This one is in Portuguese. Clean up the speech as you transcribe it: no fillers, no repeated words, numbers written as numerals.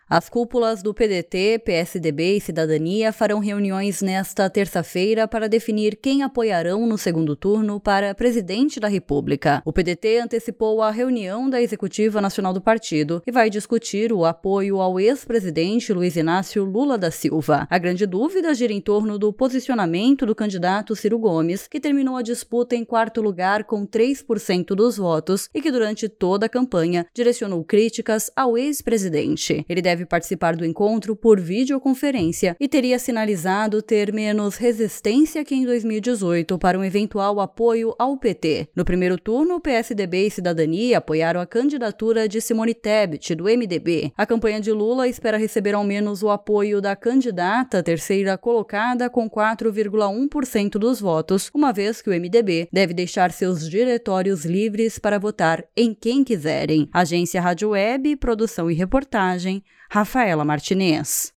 As cúpulas do PDT, PSDB e Cidadania farão reuniões nesta terça-feira para definir quem apoiarão no segundo turno para presidente da República. O PDT antecipou a reunião da Executiva Nacional do partido e vai discutir o apoio ao ex-presidente Luiz Inácio Lula da Silva. A grande dúvida gira em torno do posicionamento do candidato Ciro Gomes, que terminou a disputa em quarto lugar com 3% dos votos e que durante toda a campanha direcionou críticas ao ex-presidente. Ele deve participar do encontro por videoconferência e teria sinalizado ter menos resistência que em 2018 para um eventual apoio ao PT. No primeiro turno, o PSDB e Cidadania apoiaram a candidatura de Simone Tebet, do MDB. A campanha de Lula espera receber ao menos o apoio da candidata terceira colocada com 4,1% dos votos, uma vez que o MDB deve deixar seus diretórios livres para votar em quem quiserem. Agência Rádio Web, produção e reportagem, Rafaela Martinez.